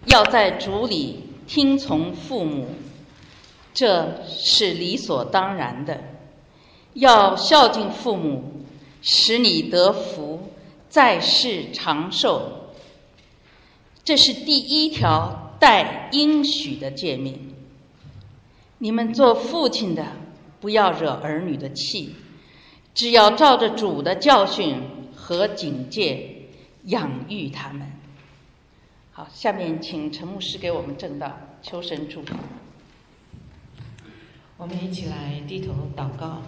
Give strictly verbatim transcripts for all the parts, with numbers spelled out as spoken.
要在主里听从父母，这是理所当然的。要孝敬父母，使你得福，在世长寿。这是第一条带应许的诫命。你们做父亲的，不要惹儿女的气，只要照着主的教训和警戒养育他们。好，下面请陈牧师给我们证道，求神祝福。 我们一起来低头祷告。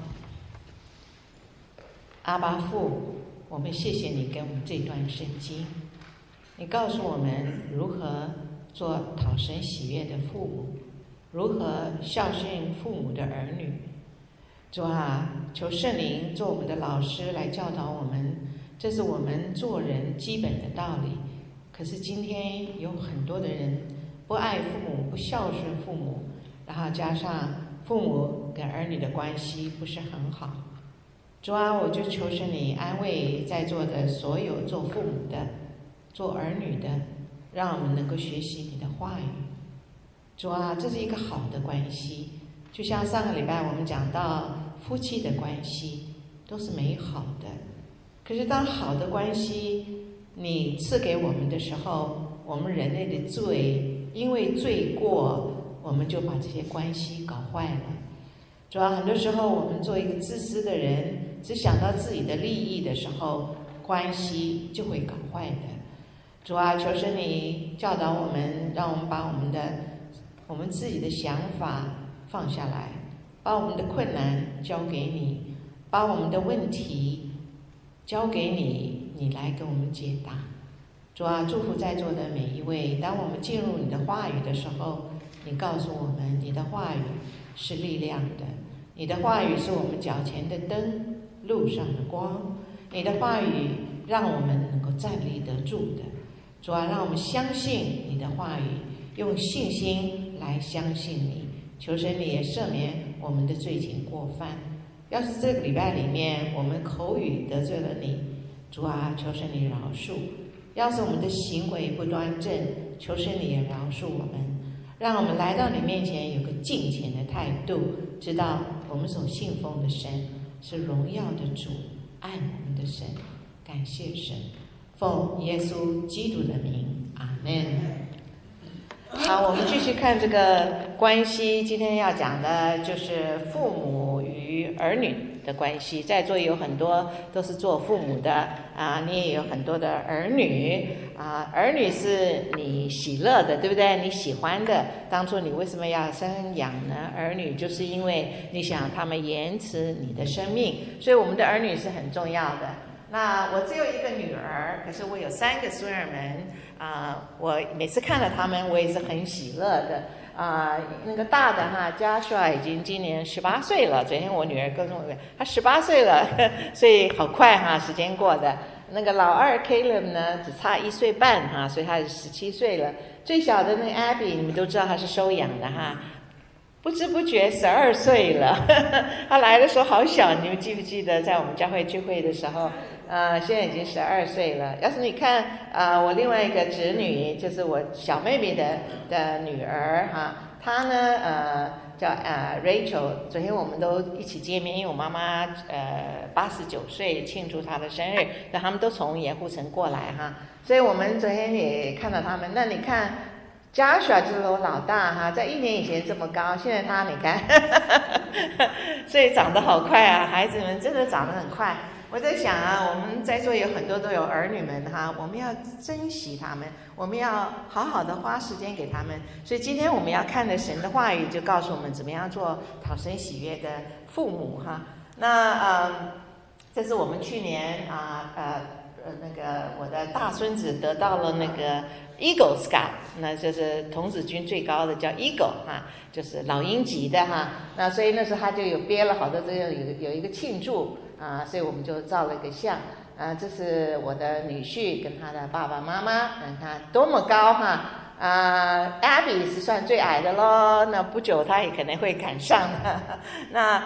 阿爸父，我们谢谢你给我们这段圣经，你告诉我们如何做讨神喜悦的父母，如何孝顺父母的儿女。主啊，求圣灵做我们的老师来教导我们，这是我们做人基本的道理。可是今天有很多的人不爱父母，不孝顺父母，然后加上父母跟儿女的关系不是很好。主啊，我就求神你安慰在座的所有做父母的、做儿女的，让我们能够学习你的话语。主啊，这是一个好的关系，就像上个礼拜我们讲到夫妻的关系都是美好的。可是当好的关系你赐给我们的时候，我们人类的罪，因为罪过，我们就把这些关系搞坏了。主要很多时候我们做一个自私的人，只想到自己的利益的时候，关系就会搞坏的。主啊，求神你教导我们，让我们把我们的我们自己的想法放下来，把我们的困难交给你，把我们的问题交给你，你来给我们解答。主啊，祝福在座的每一位，当我们进入你的话语的时候，你告诉我们你的话语是力量的，你的话语是我们脚前的灯，路上的光，你的话语让我们能够站立得住的。主啊，让我们相信你的话语，用信心来相信你。求神你也赦免我们的罪情过犯。要是这个礼拜里面我们口语得罪了你，主啊，求神你饶恕。要是我们的行为不端正，求神你也饶恕我们，让我们来到你面前有个敬虔的态度，知道我们所信奉的神是荣耀的主，爱我们的神。感谢神，奉耶稣基督的名，阿们。好，我们继续看这个关系。今天要讲的就是父母与儿女的关系。在座有很多都是做父母的啊，你也有很多的儿女啊。儿女是你喜乐的，对不对？你喜欢的。当初你为什么要生养呢？儿女就是因为你想他们延迟你的生命，所以我们的儿女是很重要的。那我只有一个女儿，可是我有三个孙儿们啊、呃，我每次看到他们，我也是很喜乐的啊、呃。那个大的哈，Joshua已经今年十八岁了。昨天我女儿跟我说，她十八岁了，所以好快哈，时间过的。那个老二 Caleb 呢，只差一岁半哈，所以他是十七岁了。最小的那个 Abby， 你们都知道她是收养的哈。不知不觉十二岁了，他来的时候好小，你们记不记得在我们教会聚会的时候？呃，现在已经十二岁了。要是你看，呃，我另外一个侄女，就是我小妹妹的的女儿哈，她呢，呃，叫呃 Rachel。昨天我们都一起见面，因为我妈妈呃八十九岁庆祝她的生日，那他们都从盐湖城过来哈，所以我们昨天也看到他们。那你看。Joshua 就是我老大哈，在一年以前这么高，现在他你看，所以长得好快啊！孩子们真的长得很快。我在想啊，我们在座有很多都有儿女们哈，我们要珍惜他们，我们要好好的花时间给他们。所以今天我们要看的神的话语，就告诉我们怎么样做讨神喜悦的父母哈。那嗯，这是我们去年啊呃呃那个我的大孙子得到了那个。Eagle Scout， 那就是童子军最高的叫 Eagle 哈，就是老鹰级的哈。那所以那时候他就有憋了好多这个有有一个庆祝啊，所以我们就照了个相啊。这是我的女婿跟他的爸爸妈妈，你看多么高哈啊 ！Abby 是算最矮的咯，那不久他也可能会赶上的。那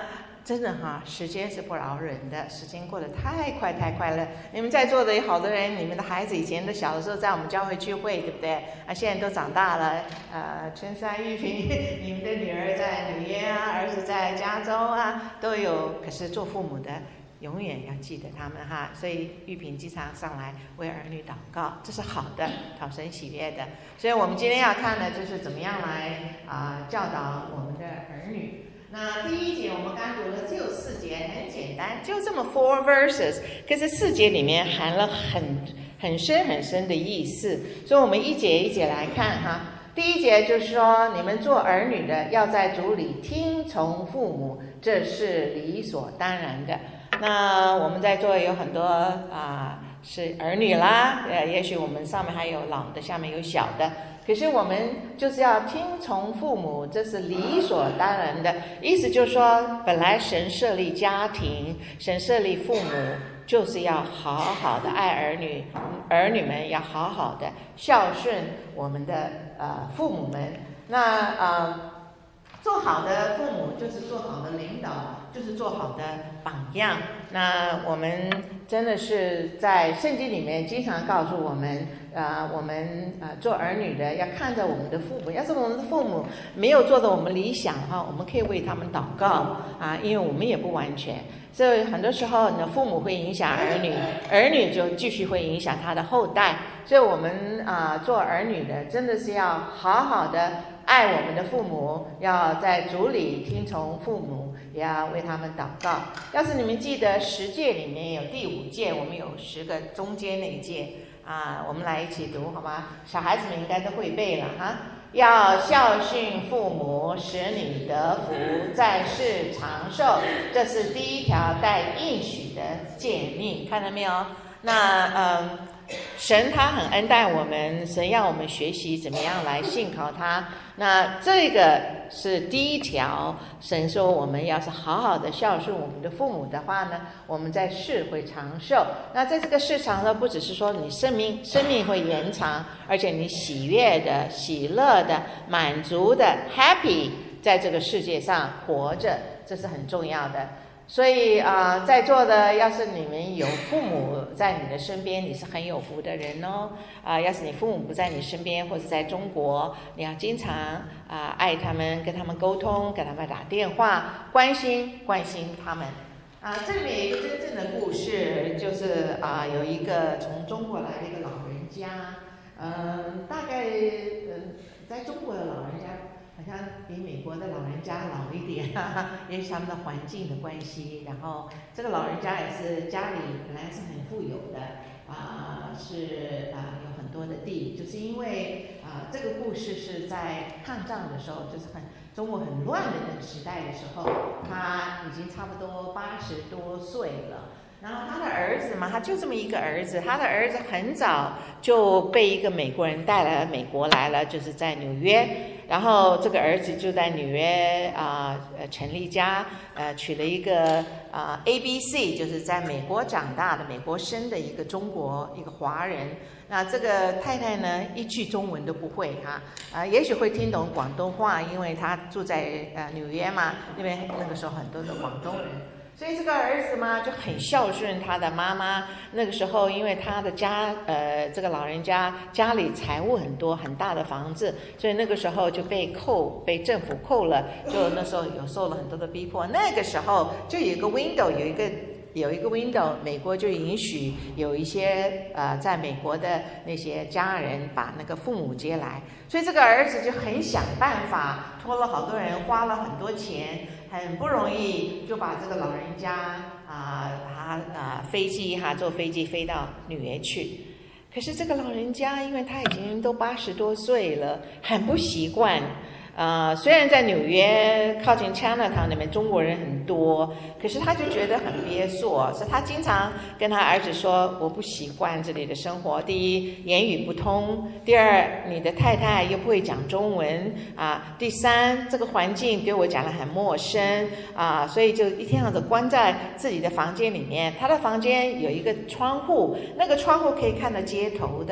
真的哈，时间是不饶人的，时间过得太快太快了。你们在座的有好多人，你们的孩子以前都小的时候在我们教会聚会，对不对？啊，现在都长大了。呃，春山、玉萍，你们的女儿在纽约啊，儿子在加州啊，都有。可是做父母的，永远要记得他们哈。所以玉萍经常上来为儿女祷告，这是好的，讨神喜悦的。所以我们今天要看的就是怎么样来啊、呃、教导我们的儿女。那第一节我们刚读了，只有四节，很简单，就这么 four verses， 可是四节里面含了很很深很深的意思，所以我们一节一节来看哈。第一节就是说，你们做儿女的要在主里听从父母，这是理所当然的。那我们在座有很多啊、呃、是儿女啦，呃，也许我们上面还有老的，下面有小的。可是我们就是要听从父母，这是理所当然的。意思就是说，本来神设立家庭，神设立父母，就是要好好的爱儿女，儿女们要好好的孝顺我们的呃父母们。那呃，做好的父母就是做好的领导，就是做好的榜样。那我们真的是在圣经里面经常告诉我们，啊、呃，我们啊、呃、做儿女的要看着我们的父母，要是我们的父母没有做的我们理想哈，我们可以为他们祷告啊，因为我们也不完全，所以很多时候呢，父母会影响儿女，儿女就继续会影响他的后代，所以我们啊、呃、做儿女的真的是要好好的爱我们的父母，要在主里听从父母，也要为他们祷告。要是你们记得十诫里面有第五诫，我们有十个中间那一诫啊，我们来一起读好吗？小孩子们应该都会背了哈。要孝训父母，使你得福，在世长寿，这是第一条带应许的诫命，看到没有？那嗯。神他很恩待我们，神要我们学习怎么样来信靠他。那这个是第一条，神说我们要是好好的孝顺我们的父母的话呢，我们在世会长寿。那在这个世长寿，不只是说你生命生命会延长，而且你喜悦的、喜乐的、满足的 happy 在这个世界上活着，这是很重要的。所以啊、呃，在座的，要是你们有父母在你的身边，你是很有福的人哦。啊、呃，要是你父母不在你身边，或者在中国，你要经常啊、呃、爱他们，跟他们沟通，跟他们打电话，关心关心他们。啊、呃，这里面有一个真正的故事，就是啊、呃、有一个从中国来的一个老人家，嗯、呃，大概嗯、呃，在中国的老人家。好像比美国的老人家老一点，哈哈，因为他们的环境的关系。然后这个老人家也是家里本来是很富有的，啊、呃，是啊、呃、有很多的地，就是因为啊、呃、这个故事是在抗战的时候，就是很中国很乱的那个时代的时候，他已经差不多八十多岁了。然后他的儿子嘛，他就这么一个儿子，他的儿子很早就被一个美国人带来美国来了，就是在纽约。然后这个儿子就在纽约啊呃成立家，呃娶了一个啊、呃、A B C， 就是在美国长大的美国生的一个中国一个华人。那这个太太呢，一句中文都不会哈，啊、呃、也许会听懂广东话，因为她住在呃纽约嘛，那边那个时候很多的广东人。所以这个儿子嘛就很孝顺他的妈妈。那个时候因为他的家呃这个老人家家里财务很多，很大的房子，所以那个时候就被扣，被政府扣了，就那时候有受了很多的逼迫。那个时候就有一个 window， 有一个有一个 window， 美国就允许有一些呃在美国的那些家人把那个父母接来，所以这个儿子就很想办法，托了好多人，花了很多钱，很不容易就把这个老人家啊，他啊飞机哈坐飞机飞到纽约去。可是这个老人家，因为他已经都八十多岁了，很不习惯。呃，虽然在纽约靠近 Chinatown 那边中国人很多，可是他就觉得很憋缩，所以他经常跟他儿子说：“我不习惯这里的生活。第一，言语不通；第二，你的太太又不会讲中文啊；第三，这个环境对我讲得很陌生啊，所以就一天到晚关在自己的房间里面。他的房间有一个窗户，那个窗户可以看到街头的。”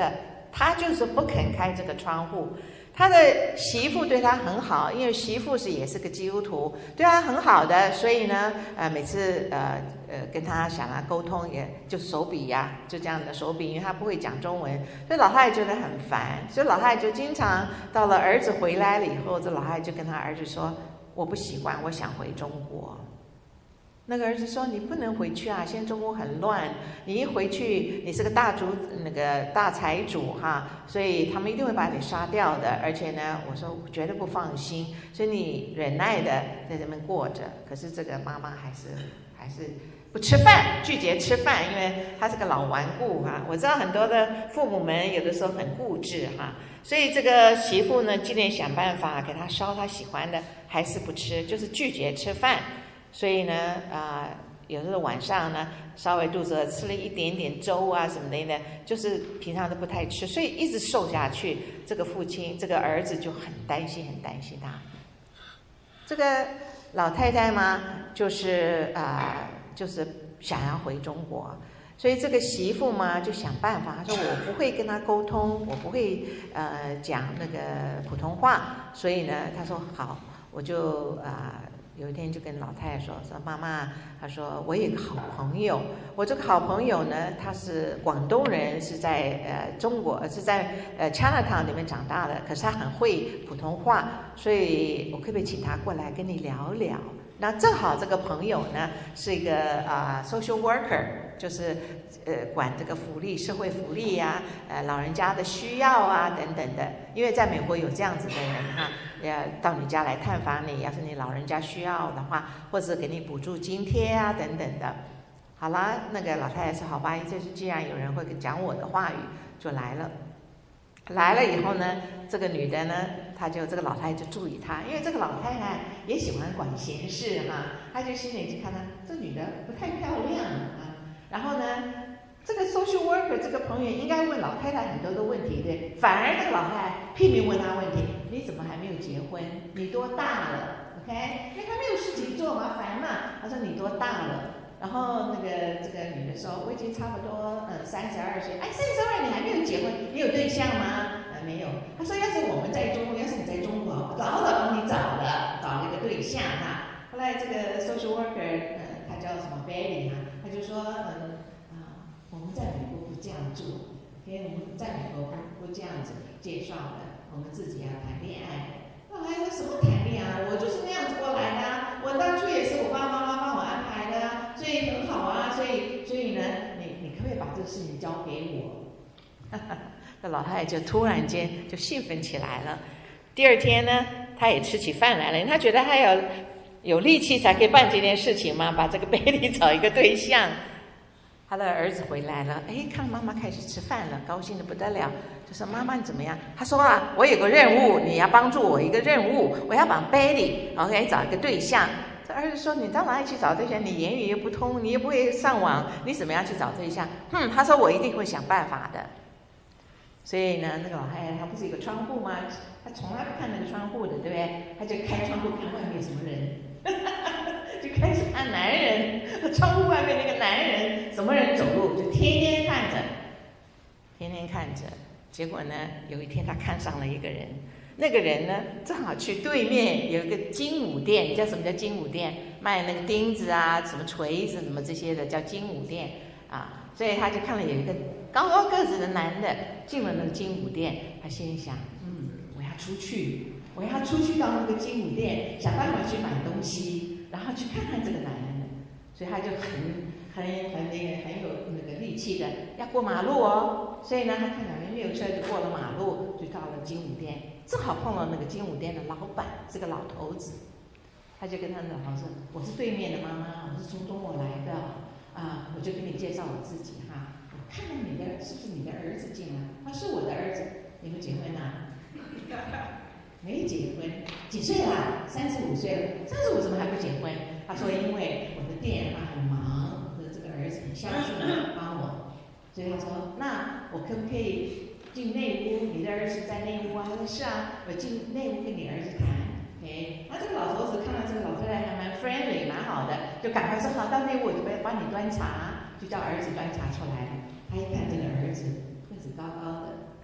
他就是不肯开这个窗户。他的媳妇对他很好，因为媳妇是也是个基督徒，对他很好的，所以呢，呃，每次呃呃跟他想要沟通，也就手笔呀、啊，就这样的手笔，因为他不会讲中文，所以老太太觉得很烦，所以老太太就经常到了儿子回来了以后，这老太太就跟他儿子说：“我不习惯，我想回中国。”那个儿子说：“你不能回去啊！现在中国很乱，你一回去，你是个大主那个大财主哈，所以他们一定会把你杀掉的。而且呢，我说我绝对不放心，所以你忍耐的在这边过着。可是这个妈妈还是还是不吃饭，拒绝吃饭，因为她是个老顽固哈。我知道很多的父母们有的时候很固执哈，所以这个媳妇呢，尽量想办法给她烧她喜欢的，还是不吃，就是拒绝吃饭。”所以呢，啊、呃，有时候晚上呢，稍微肚子饿，吃了一点点粥啊什么的呢，就是平常都不太吃，所以一直瘦下去。这个父亲，这个儿子就很担心，很担心他。这个老太太嘛，就是啊、呃，就是想要回中国，所以这个媳妇嘛，就想办法。她说：“我不会跟他沟通，我不会呃讲那个普通话，所以呢，她说好，我就啊。呃”有一天就跟老太太说说妈妈，她说我有一个好朋友，我这个好朋友呢，他是广东人，是在呃中国是在呃 Chinatown 里面长大的，可是他很会普通话，所以我可不可以请他过来跟你聊聊？那正好这个朋友呢是一个啊、呃、social worker， 就是呃管这个福利、社会福利呀、啊，呃老人家的需要啊等等的，因为在美国有这样子的人哈。要到你家来探访你，要是你老人家需要的话，或者给你补助津贴啊等等的。好了，那个老太太说好吧，这是既然有人会讲我的话语，就来了。来了以后呢，这个女的呢，她就这个老太太就注意她，因为这个老太太也喜欢管闲事哈，她就心里就看她这女的不太漂亮啊，然后呢。这个 social worker 这个朋友应该问老太太很多的问题，对，反而这个老太太拼命问她问题，你怎么还没有结婚？你多大了 ？OK， 因为她没有事情做嘛，烦嘛。她说你多大了？然后那个这个女的说我已经差不多呃三十二岁，哎，三十二你还没有结婚，你有对象吗？呃没有。她说要是我们在中国，要是你在中国，早早帮你找了，找了一个对象哈。后来这个 social worker 呃他叫什么 Betty 哈，他就说嗯。我们在美国不这样做，因为我们在美国不不这样子介绍的，我们自己要谈恋爱。后来说什么谈恋爱？我就是那样子过来的、啊，我当初也是我爸爸妈妈帮我安排的、啊，所以很好啊。所以所以呢，你你可不可以把这个事情交给我？那老太太就突然间就兴奋起来了。第二天呢，她也吃起饭来了，她觉得她要有力气才可以办这件事情嘛，把这个贝利找一个对象。他的儿子回来了，哎，看妈妈开始吃饭了，高兴得不得了，就说妈妈你怎么样？他说啊，我有个任务，你要帮助我一个任务，我要帮 Betty OK 找一个对象。这儿子说你到哪里去找对象？你言语又不通，你又不会上网，你怎么样去找对象？哼，他说我一定会想办法的。所以呢，那个老太太她不是有个窗户吗？她从来不看那个窗户的，对不对？她就开窗户看外面有什么人。就开始看男人，窗户外面那个男人什么人走路，就天天看着，天天看着。结果呢，有一天他看上了一个人，那个人呢正好去对面有一个精武店，你知道什么叫精武店？卖那个钉子啊，什么锤子什么这些的，叫精武店啊。所以他就看了有一个高高个子的男的进了那个精武店，他心里想，嗯，我要出去。我要出去到那个精武店，想办法去买东西，然后去看看这个男人，所以他就很很很那个很有那个力气的要过马路哦。所以呢，他看两辆六车就过了马路，就到了精武店，正好碰到那个精武店的老板是个老头子，他就跟他老头说：“我是对面的妈妈，我是从中国来的啊，我就给你介绍我自己哈。我看看你的是不是你的儿子进来？他是我的儿子，你们结婚啊？”没结婚，几岁啦？三十五岁了。三十五怎么还不结婚？他说：“因为我的店他很忙，我的这个儿子很孝顺，帮我，所以他说，那我可不可以进内屋？你的儿子在内屋啊？”他说：“是啊，我进内屋跟你儿子谈。” OK， 那这个老头子看到这个老太太还蛮 friendly， 蛮好的，就赶快说：“好，到内屋我就帮你端茶。”就叫儿子端茶出来了。他一看这个儿子个子高高的，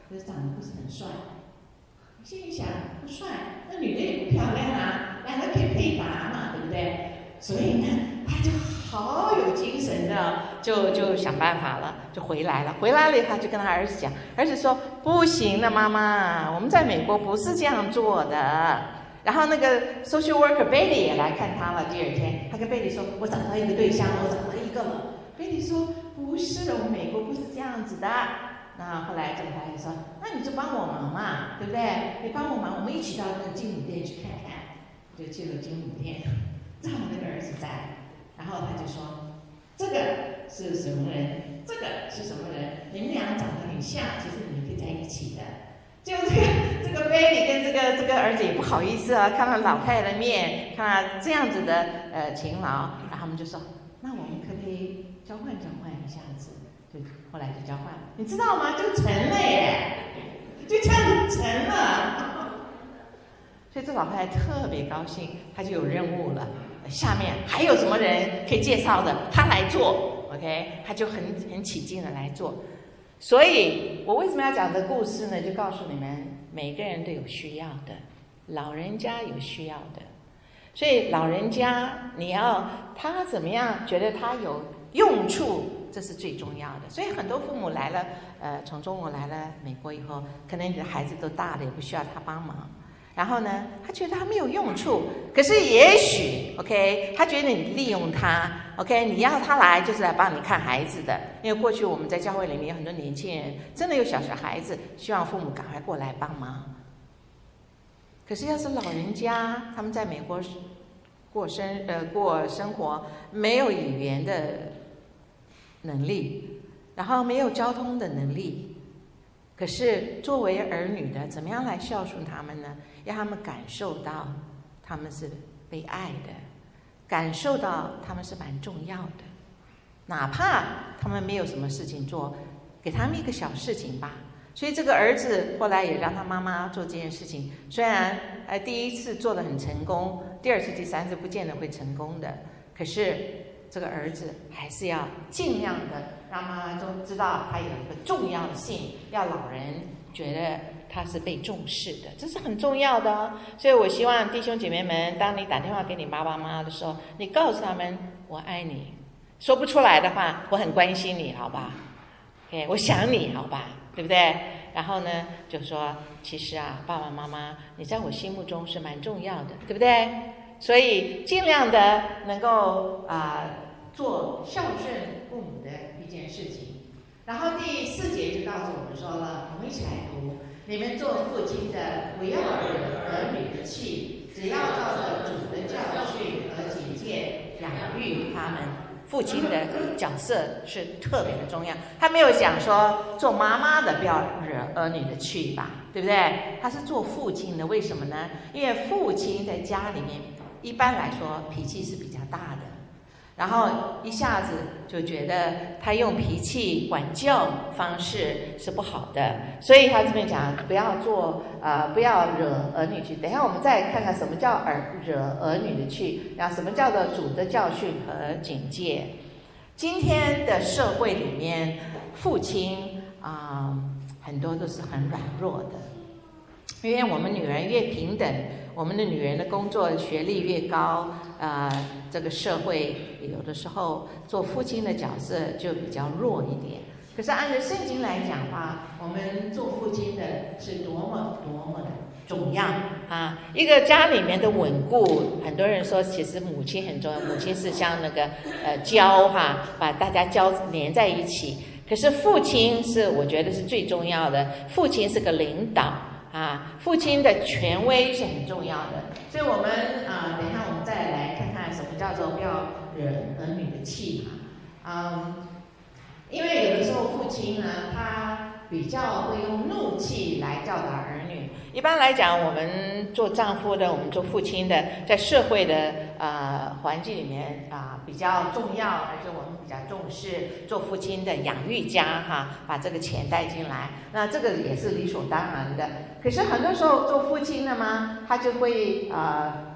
可是长得不是很帅。心里想，不帅，那女的也不漂亮啊，两个可以配搭嘛，对不对？所以呢，他就好有精神的，就就想办法了，就回来了。回来了以后，就跟他儿子讲，儿子说：“不行的，妈妈，我们在美国不是这样做的。”然后那个 social worker Betty 也来看他了。第二天，他跟 Betty 说：“我找到一个对象，我找到一个了。” Betty 说：“不是的，我们美国不是这样子的。”那后来这个孩子说：“那你就帮我忙嘛，对不对？你帮我忙，我们一起到那个精武店去看看。”就去了精武店，正好那个儿子在，然后他就说：“这个是什么人？这个是什么人？你们俩长得很像，其实你们可以在一起的。”就这个这个 Betty 跟这个这个儿子也不好意思啊，看到老太太的面，看他这样子的呃勤劳，然后他们就说：“那我们可不可以交换交换一下子？”就后来就交换了，你知道吗？就成了耶，就这样子成了。所以这老太太特别高兴，她就有任务了。下面还有什么人可以介绍的，她来做 ，OK， 她就很很起劲的来做。所以我为什么要讲这个故事呢？就告诉你们，每个人都有需要的，老人家有需要的，所以老人家你要他怎么样，觉得他有用处，这是最重要的。所以很多父母来了，呃，从中国来了美国以后，可能你的孩子都大了，也不需要他帮忙。然后呢，他觉得他没有用处，可是也许 ，OK， 他觉得你利用他 ，OK， 你要他来就是来帮你看孩子的。因为过去我们在教会里面有很多年轻人，真的有小小孩子，希望父母赶快过来帮忙。可是要是老人家，他们在美国过生呃过生活，没有语言的能力，然后没有交通的能力，可是作为儿女的，怎么样来孝顺他们呢？让他们感受到他们是被爱的，感受到他们是蛮重要的，哪怕他们没有什么事情做，给他们一个小事情吧。所以这个儿子后来也让他妈妈做这件事情，虽然呃第一次做得很成功，第二次、第三次不见得会成功的，可是这个儿子还是要尽量的让妈妈都知道他有一个重要性，要老人觉得他是被重视的，这是很重要的哦。所以我希望弟兄姐妹们，当你打电话给你爸爸妈妈的时候，你告诉他们我爱你，说不出来的话，我很关心你，好吧 OK， 我想你，好吧，对不对？然后呢，就说其实啊，爸爸妈妈你在我心目中是蛮重要的，对不对？所以尽量的能够啊、呃、做孝顺父母的一件事情。然后第四节就告诉我们说了，我们一起来读：你们做父亲的，不要惹儿女的气，只要照着主的教训和警戒养育他们。父亲的角色是特别的重要，他没有讲说做妈妈的不要惹儿女的气吧，对不对？他是做父亲的，为什么呢？因为父亲在家里面一般来说脾气是比较大的，然后一下子就觉得他用脾气管教方式是不好的，所以他这边讲不要做呃不要惹儿女气。等一下我们再看看什么叫儿惹儿女的气，然后什么叫做主的教训和警戒。今天的社会里面，父亲啊、呃、很多都是很软弱的，因为我们女人越平等，我们的女人的工作学历越高，呃，这个社会有的时候做父亲的角色就比较弱一点。可是按照圣经来讲的话，我们做父亲的是多么多么的重要啊！一个家里面的稳固，很多人说其实母亲很重要，母亲是像那个呃胶哈，把大家胶连在一起。可是父亲是我觉得是最重要的，父亲是个领导。啊，父亲的权威是很重要的，所以我们啊，等一下我们再来看看什么叫做不要惹儿女的气嘛。嗯，因为有的时候父亲呢，他比较会用怒气来教导儿女。一般来讲，我们做丈夫的，我们做父亲的，在社会的呃环境里面啊、呃、比较重要，而且我们比较重视做父亲的养育家哈，把这个钱带进来，那这个也是理所当然的。可是很多时候做父亲的嘛，他就会呃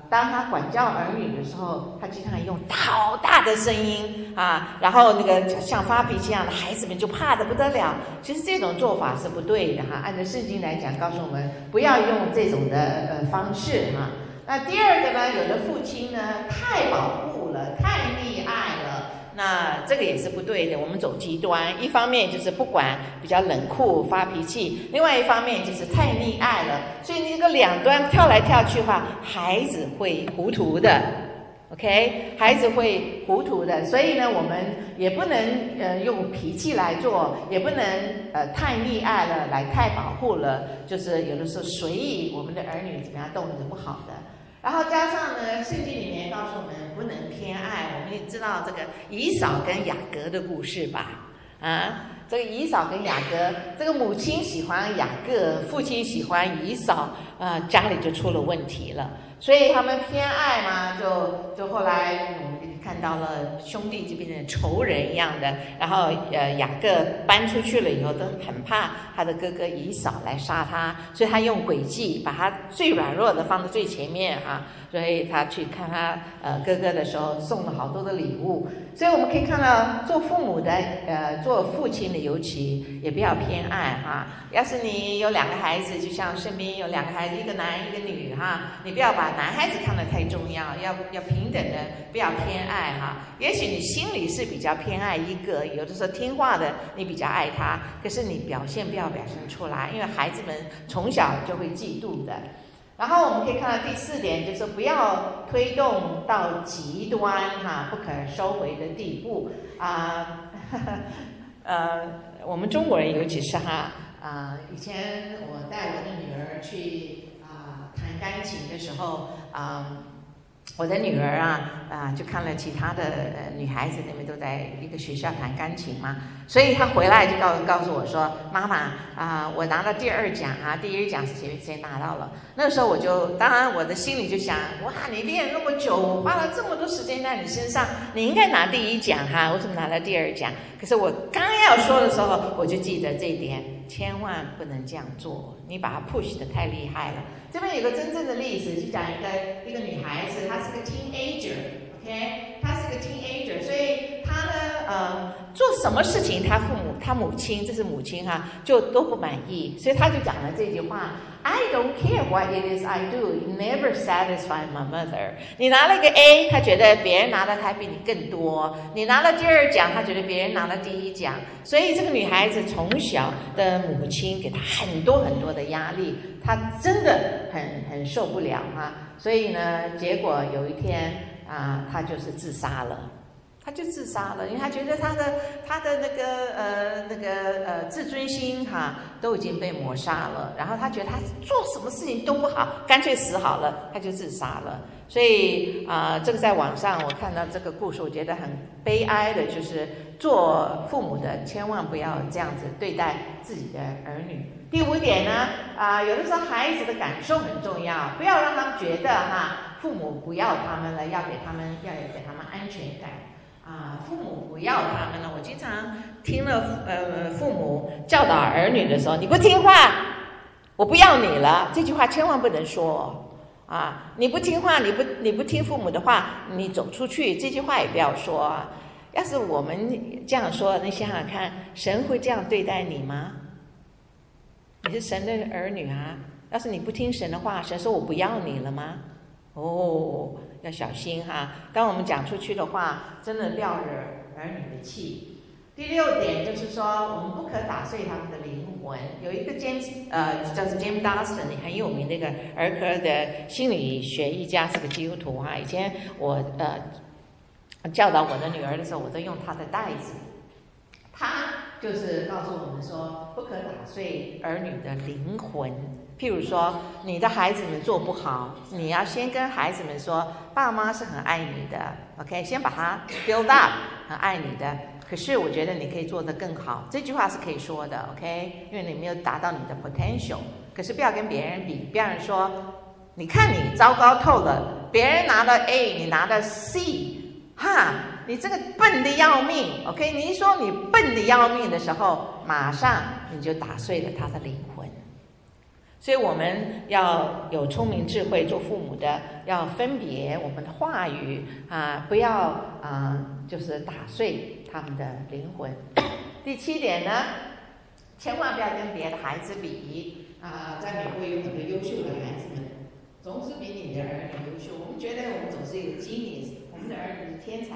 当他管教儿女的时候，他经常用好大的声音啊，然后那个像发脾气一样的，孩子们就怕得不得了。其实这种做法是不对的哈，按照圣经来讲，告诉我们不要用这种的呃方式哈。那第二个呢，有的父亲呢太保护了，太溺爱了。那这个也是不对的，我们走极端，一方面就是不管，比较冷酷发脾气，另外一方面就是太溺爱了，所以你这个两端跳来跳去的话，孩子会糊涂的 ，OK， 孩子会糊涂的，所以呢，我们也不能呃用脾气来做，也不能呃太溺爱了，来太保护了，就是有的时候随意我们的儿女怎么样动是不好的。然后加上呢，圣经里面告诉我们不能偏爱，我们也知道这个以扫跟雅各的故事吧？啊，这个以扫跟雅各，这个母亲喜欢雅各，父亲喜欢以扫，啊，家里就出了问题了。所以他们偏爱嘛，就就后来我们看到了兄弟就变成仇人一样的。然后呃，雅各搬出去了以后，都很怕他的哥哥以扫来杀他，所以他用诡计把他最软弱的放在最前面哈。所以他去看他呃哥哥的时候，送了好多的礼物。所以我们可以看到，做父母的呃，做父亲的尤其也不要偏爱哈。要是你有两个孩子，就像身边有两个孩子，一个男一个女哈，你不要把男孩子看得太重要，要要平等的，不要偏爱哈。也许你心里是比较偏爱一个，有的时候听话的你比较爱他，可是你表现不要表现出来，因为孩子们从小就会嫉妒的。然后我们可以看到第四点，就是不要推动到极端哈，不可收回的地步啊。呃，我们中国人尤其是哈啊，以前我带我的女儿去啊弹钢琴的时候啊。我的女儿啊啊，就看了其他的呃女孩子，那边都在一个学校弹钢琴嘛，所以她回来就告告诉我说：“妈妈啊，我拿了第二奖啊，第一奖是谁谁拿到了？”那个时候我就，当然我的心里就想：哇，你练那么久，我花了这么多时间在你身上，你应该拿第一奖哈，为什么拿了第二奖？可是我刚要说的时候，我就记得这一点，千万不能这样做，你把它 push 得太厉害了。这边有个真正的例子，就讲一个一个女孩子，她是个 teenager，OK， 她是个 teenager， 所以她呢，呃，做什么事情，她父母、她母亲，这是母亲哈、啊，就都不满意，所以她就讲了这句话 ：I don't care what it is I do, it never satisfies my mother。你拿了一个 A， 她觉得别人拿的还比你更多；你拿了第二奖，她觉得别人拿了第一奖。所以这个女孩子从小的母亲给她很多很多的压力。他真的很很受不了哈，所以呢，结果有一天啊，他就是自杀了，他就自杀了，因为他觉得他的他的那个呃那个呃自尊心哈都已经被抹杀了，然后他觉得他做什么事情都不好，干脆死好了，他就自杀了。所以啊、呃，这个在网上我看到这个故事，我觉得很悲哀的，就是做父母的千万不要这样子对待自己的儿女。第五点呢，啊、呃，有的时候孩子的感受很重要，不要让他们觉得哈，父母不要他们了，要给他们要给他们安全感啊、呃，父母不要他们了。我经常听了呃父母教导儿女的时候，你不听话，我不要你了，这句话千万不能说。啊，你不听话，你不你不听父母的话，你走出去，这句话也不要说啊。要是我们这样说，你想想看，神会这样对待你吗？你是神的儿女啊，要是你不听神的话，神说我不要你了吗？哦，要小心哈。当我们讲出去的话，真的撂惹儿女的气。第六点就是说，我们不可打碎他们的灵魂。有一个 James 呃叫做 James Dawson 很有名的一个儿科的心理学一家，是个基督徒哈。以前我呃教导我的女儿的时候，我都用他的袋子。他就是告诉我们说，不可打碎儿女的灵魂。譬如说，你的孩子们做不好，你要先跟孩子们说，爸妈是很爱你的 ，OK， 先把他 build up， 很爱你的。可是我觉得你可以做得更好，这句话是可以说的 ，OK？ 因为你没有达到你的 potential。可是不要跟别人比，别人说，你看你糟糕透了，别人拿了 A， 你拿了 C， 哈，你这个笨的要命 ，OK？ 你一说你笨的要命的时候，马上你就打碎了他的灵魂。 所以我们要有聪明智慧，做父母的要分别我们的话语啊，不要啊，就是打碎他们的灵魂。第七点呢，千万不要跟别的孩子比啊！在美国有很多优秀的孩子们，总是比你的儿女优秀。我们觉得我们总是一个 genius， 我们的儿女是天才，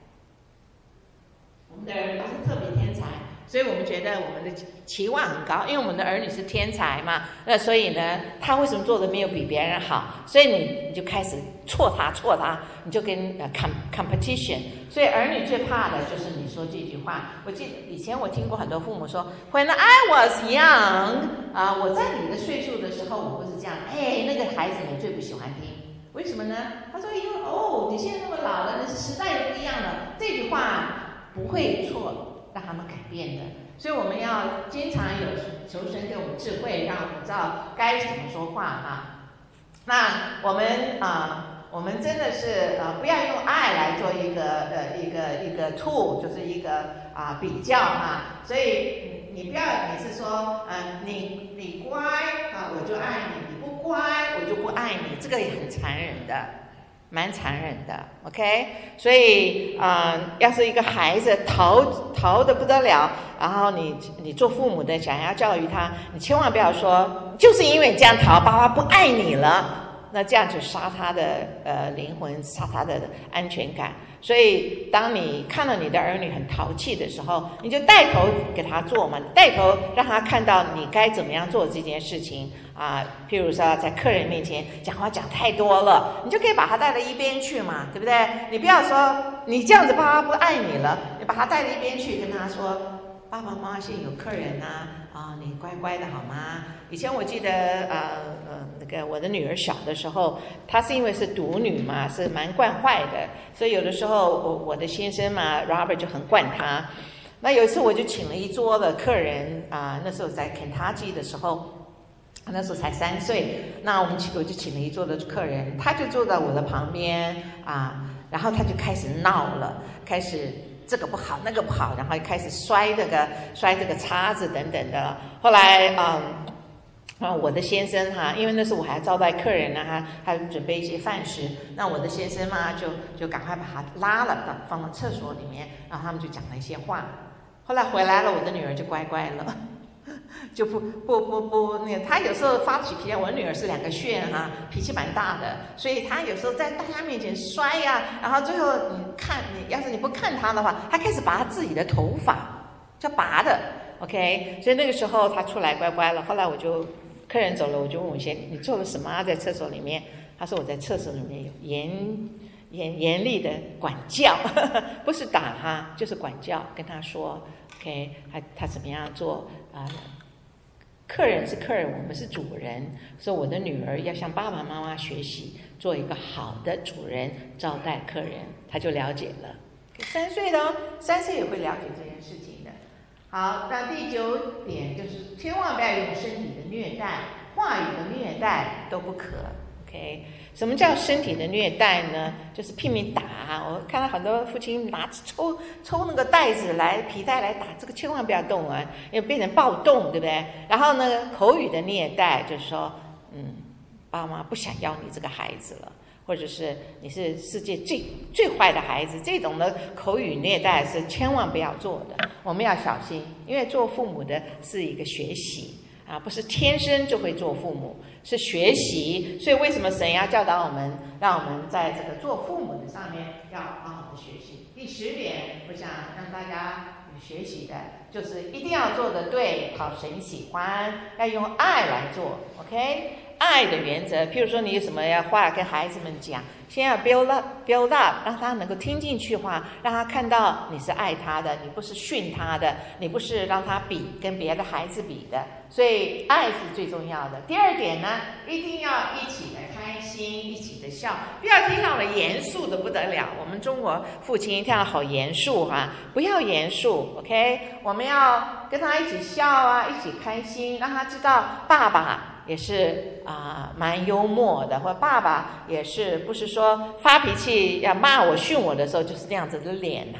我们的儿女是特别天才。所以我们觉得我们的期望很高，因为我们的儿女是天才嘛，那所以呢，他为什么做的没有比别人好？所以你你就开始挫他挫他，你就跟呃 com competition。所以儿女最怕的就是你说这句话。我记得以前我听过很多父母说 ，When I was young， 啊，我在你的岁数的时候，我不是这样。哎，那个孩子们最不喜欢听，为什么呢？他说：“因为哦，你现在那么老了，那是时代不一样了。”这句话不会错。让他们改变的，所以我们要经常有求神给我们智慧，让我们知道该怎么说话哈。那我们啊、呃，我们真的是呃，不要用爱来做一个呃一个一个 tool， 就是一个啊、呃、比较哈。所以你不要每次说呃你你乖啊我就爱你，你不乖我就不爱你，这个也很残忍的。蛮残忍的 ，OK， 所以啊、呃，要是一个孩子逃逃得不得了，然后你你做父母的想要教育他，你千万不要说就是因为你这样逃，爸爸不爱你了，那这样就杀他的呃灵魂，杀他的安全感。所以当你看到你的儿女很淘气的时候，你就带头给他做嘛，带头让他看到你该怎么样做这件事情啊。譬如说在客人面前讲话讲太多了，你就可以把他带到一边去嘛，对不对？你不要说你这样子爸爸不爱你了，你把他带到一边去跟他说，爸爸妈妈现在有客人啊，啊，你乖乖的好吗？以前我记得呃呃那个我的女儿小的时候，她是因为是独女嘛，是蛮惯坏的，所以有的时候我我的先生嘛 Robert 就很惯她。那有一次我就请了一桌的客人啊、呃，那时候在肯塔基的时候，那时候才三岁，那我们我就请了一桌的客人，他就坐在我的旁边啊，然后他就开始闹了，开始。这个不好，那个不好，然后开始摔这个摔这个叉子等等的。后来，嗯，啊，我的先生哈、啊，因为那时候我还招待客人呢，哈，还准备一些饭食。那我的先生嘛，就就赶快把他拉了，到放到厕所里面，然后他们就讲了一些话。后来回来了，我的女儿就乖乖了。就不不不不，那个他有时候发起脾气，我女儿是两个旋哈、啊，脾气蛮大的，所以他有时候在大家面前摔呀、啊，然后最后你看你要是你不看他的话，他开始拔他自己的头发，叫拔的 ，OK， 所以那个时候他出来乖乖了。后来我就客人走了，我就问我先你做了什么啊？在厕所里面，他说我在厕所里面有严严严厉的管教，呵呵不是打他，就是管教，跟他说 ，OK， 他他怎么样做啊？呃客人是客人，我们是主人，所以我的女儿要向爸爸妈妈学习，做一个好的主人，招待客人，她就了解了。三岁的哦，三岁也会了解这件事情的。好，那第九点就是千万不要用身体的虐待、话语的虐待都不可。OK， 什么叫身体的虐待呢？就是拼命打。我看到很多父亲拿抽抽那个带子来皮带来打，这个千万不要动啊，因为变成暴动，对不对？然后呢，口语的虐待就是说，嗯，爸妈不想要你这个孩子了，或者是你是世界最最坏的孩子，这种的口语虐待是千万不要做的，我们要小心，因为做父母的是一个学习。啊，不是天生就会做父母，是学习。所以为什么神要教导我们，让我们在这个做父母的上面要好好的学习？第十点，我想让大家学习的就是一定要做的对，讨神喜欢，要用爱来做 ，OK？ 爱的原则，譬如说你有什么要话跟孩子们讲，先要 build up build up， 让他能够听进去话，让他看到你是爱他的，你不是训他的，你不是让他比跟别的孩子比的，所以爱是最重要的。第二点呢，一定要一起的开心，一起的笑，不要听到了严肃的不得了。我们中国父亲听到好严肃哈、啊，不要严肃 ，OK？ 我们要跟他一起笑啊，一起开心，让他知道爸爸。也是啊、呃，蛮幽默的，或者爸爸也是，不是说发脾气要骂我、训我的时候就是那样子的脸哈。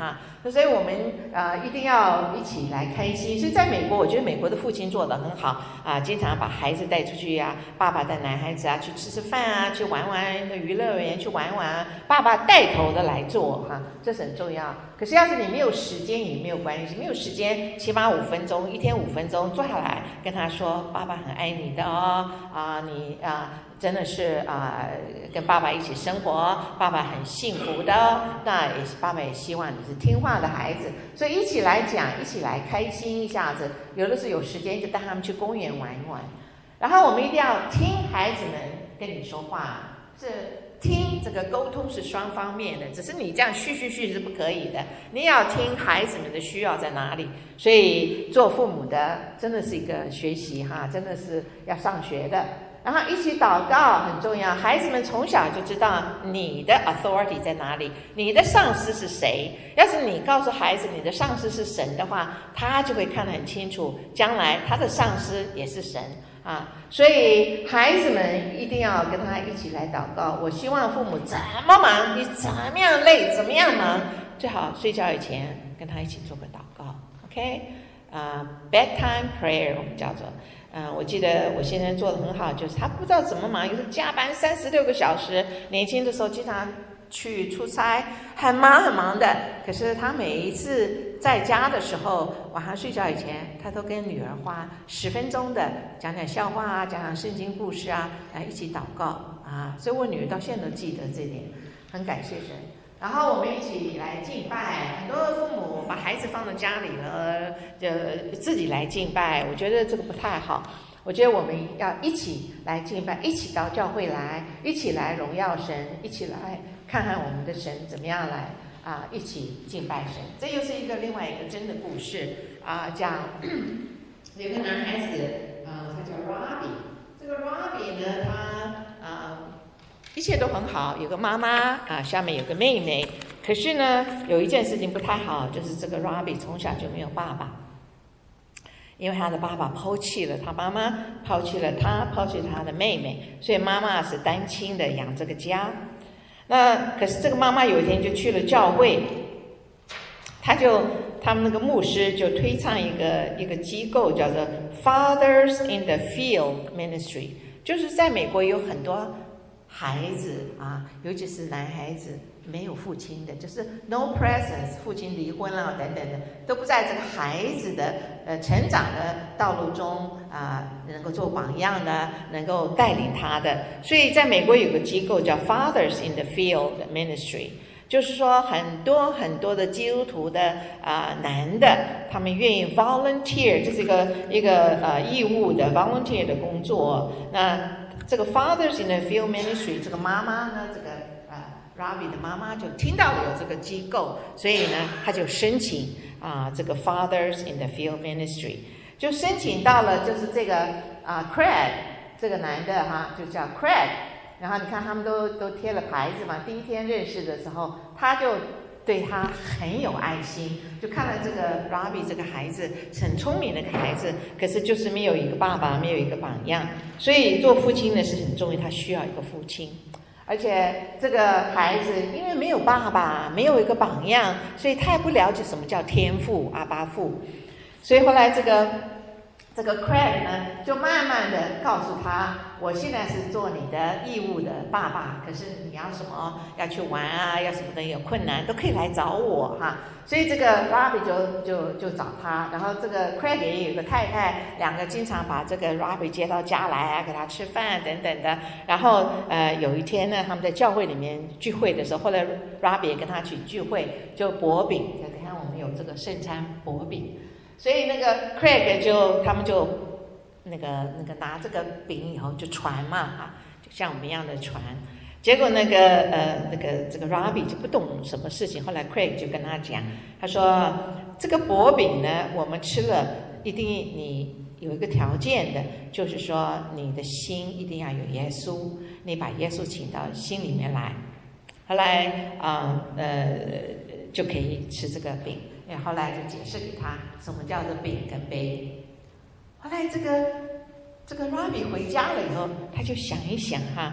所以我们呃一定要一起来开心。所以在美国，我觉得美国的父亲做得很好啊，经常把孩子带出去呀、啊，爸爸带男孩子啊去吃吃饭啊，去玩玩娱乐园去玩玩，爸爸带头的来做哈、啊，这是很重要。可是要是你没有时间也没有关系，没有时间起码五分钟，一天五分钟坐下来跟他说，爸爸很爱你的哦，啊你啊。真的是啊、呃，跟爸爸一起生活，爸爸很幸福的哦。那也爸爸也希望你是听话的孩子，所以一起来讲，一起来开心一下子。有的时候有时间就带他们去公园玩一玩。然后我们一定要听孩子们跟你说话，是听这个沟通是双方面的，只是你这样嘘嘘嘘是不可以的。你要听孩子们的需要在哪里。所以做父母的真的是一个学习哈，真的是要上学的。然后一起祷告很重要，孩子们从小就知道你的 authority 在哪里，你的上司是谁。要是你告诉孩子你的上司是神的话，他就会看得很清楚，将来他的上司也是神啊。所以孩子们一定要跟他一起来祷告。我希望父母怎么忙，你怎么样累，怎么样忙，最好睡觉以前跟他一起做个祷告 ，OK？ 啊、uh, ，bedtime prayer 我们叫做。嗯，我记得我先生做得很好，就是他不知道怎么忙，有时候加班三十六个小时。年轻的时候经常去出差，很忙很忙的。可是他每一次在家的时候，晚上睡觉以前，他都跟女儿花十分钟的讲讲笑话啊，讲讲圣经故事啊，来一起祷告啊。所以我女儿到现在都记得这点，很感谢神。然后我们一起来敬拜，很多父母把孩子放到家里了，就自己来敬拜，我觉得这个不太好。我觉得我们要一起来敬拜，一起到教会来，一起来荣耀神，一起来看看我们的神怎么样来啊，一起敬拜神。这又是一个另外一个真的故事啊，讲有个男孩子啊，他叫 Robbie， 这个 Robbie 呢，他啊。一切都很好，有个妈妈啊，下面有个妹妹。可是呢，有一件事情不太好，就是这个 Robbie 从小就没有爸爸，因为他的爸爸抛弃了他妈妈，抛弃了他，抛弃了他的妹妹，所以妈妈是单亲的养这个家。那可是这个妈妈有一天就去了教会，他就他们那个牧师就推倡一个一个机构叫做 Fathers in the Field Ministry， 就是在美国有很多孩子啊，尤其是男孩子没有父亲的，就是 no presence， 父亲离婚了等等的，都不在这个孩子的呃成长的道路中啊、呃，能够做榜样的，能够带领他的。所以在美国有个机构叫 Fathers in the Field Ministry， 就是说很多很多的基督徒的啊、呃、男的，他们愿意 volunteer， 这是一个一个呃义务的 volunteer 的工作。那这个 Fathers in the Field Ministry， 这个妈妈呢，这个呃 Robbie 的妈妈就听到了有这个机构，所以呢，他就申请啊、呃、这个 Fathers in the Field Ministry， 就申请到了，就是这个啊、呃、Craig 这个男的哈，就叫 Craig， 然后你看他们都都贴了牌子嘛，第一天认识的时候，他就对他很有爱心，就看了这个 Robbie 这个孩子是很聪明的孩子，可是就是没有一个爸爸，没有一个榜样，所以做父亲呢是很重要，他需要一个父亲。而且这个孩子因为没有爸爸，没有一个榜样，所以他也不了解什么叫天父阿爸父，所以后来这个这个 Craig 呢，就慢慢的告诉他，我现在是做你的义务的爸爸，可是你要什么要去玩啊，要什么的有困难都可以来找我哈。所以这个 Robbie 就就就找他，然后这个 Craig 也有个太太，两个经常把这个 Robbie 接到家来啊，给他吃饭等等的。然后呃有一天呢，他们在教会里面聚会的时候，后来 Robbie 也跟他去聚会，就薄饼，等一下我们有这个圣餐薄饼。所以那个 Craig 就他们就那个那个拿这个饼以后就传嘛哈，就像我们一样的传。结果那个呃那个这个 Robbie 就不懂什么事情，后来 Craig 就跟他讲，他说这个薄饼呢，我们吃了一定你有一个条件的，就是说你的心一定要有耶稣，你把耶稣请到心里面来。后来啊 呃, 呃就可以吃这个饼。后来就解释给他什么叫做饼跟杯。后来这个这个 Robbie 回家了以后，他就想一想哈，